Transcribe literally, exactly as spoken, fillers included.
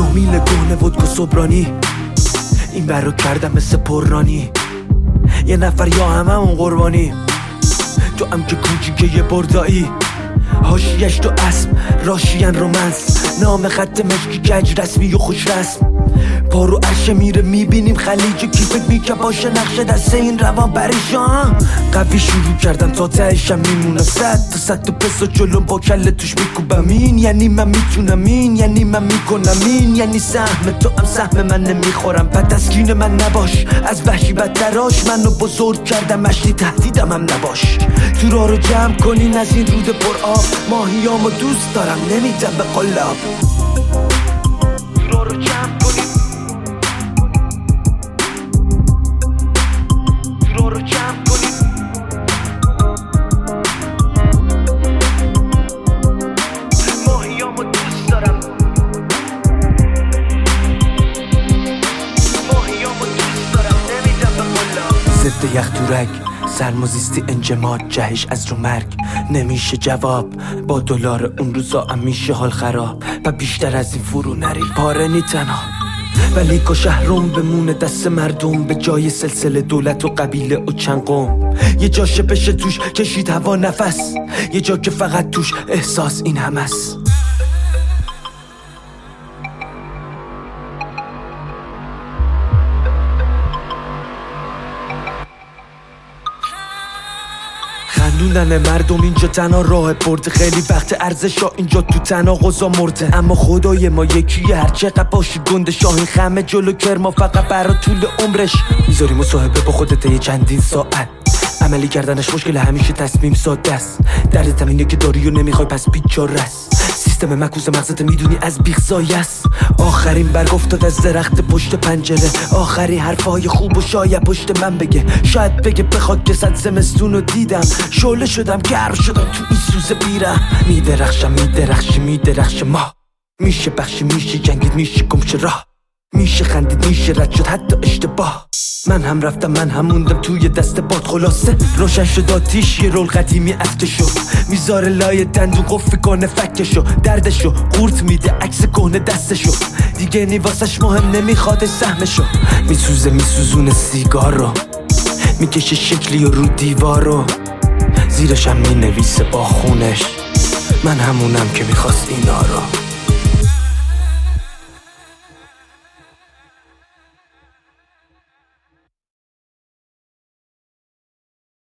فامیل گونه ودکو صبرانی، این برو کردم مثل پررانی، یه نفر یا همه اون قربانی. تو هم که کوچیکه یه بردایی، حاشیه‌اش تو اسب راشیان رومنس، نام خط مشکی گج رسمی و خوش رسم. پارو عرشه میره میبینیم خلیج کی فکر میکه باشه نقشه دست این روان پریشان. قوی شروع کردم تا تهشم میمونه صد تا صد تا پس و جلوم با کله توش میکوبم. این یعنی من میتونم، این یعنی من میکنم، این یعنی سهم تو هم سهم من نمیخورم. پس تسکین من نباش، از وحشی بدتراش منو بزرگ کردم، مشتی تهدیدم هم نباش. تو راه رو جمع کنین از این رود پر آب، ماهیامو دوست دارم نمیدم به قلاب. تو راه رو جمع کنین، تو راه رو جمع کنین، ماهیامو دوست دارم، ماهیامو دوست دارم نمیدم به قلاب. ضد یخ تورک سرموزیستی انجماد، جهش از رو مرگ نمیشه جواب. با دلار اون روزا هم میشه حال خراب، و بیشتر از این فرو نری پاره نی تنها. ولی که شهرم بمونه دست مردم، به جای سلسله دولت و قبیله و چند قوم. یه جاشه بشه توش کشید هوا نفس، یه جا که فقط توش احساس این هم است. خندوندن مردم اینجا تنها راه برده، خیلی وقت ارزشا اینجا تو تناقضا مرده. اما خدای ما یکیه، هر چقدر باشی گنده شاهین خمه جلو کرما فقط برا طول عمرش. میذاری مصاحبه با خودت یه چندین ساعت، عملی کردنش مشکل همیشه تصمیم ساده است. دردت اینه که داری و نمیخوای پس بیچاره است. سیستم مکوس مغزت میدونی از بیخ زایه است. آخرین برگ افتاد از درخت پشت پنجره، آخری حرفای خوب و شاید پشت من بگه. شاید بگه بخواد که صد زمستون رو دیدم، شعله شدم گرم شدم تو این سوز بیرم. میدرخشم میدرخشی میدرخش ما، میشه بخشی میشه جنگید میشه گمشه راه، میشه خندید میشه رد شد حتی اشتباه. من هم رفتم من هم موندم توی دست باد، خلاصه روشن شد آتیش یه رول قدیمی افتشو، میذاره لای دندون قفل کنه فکشو، دردشو قورت میده عکس کهنه دستشو، دیگه نیواسش مهم نمیخواد سهمشو. میسوزه میسوزونه سیگار رو، میکشه شکلی و رو دیوار رو، زیرش هم مینویسه با خونش من همونم که میخواست اینا رو.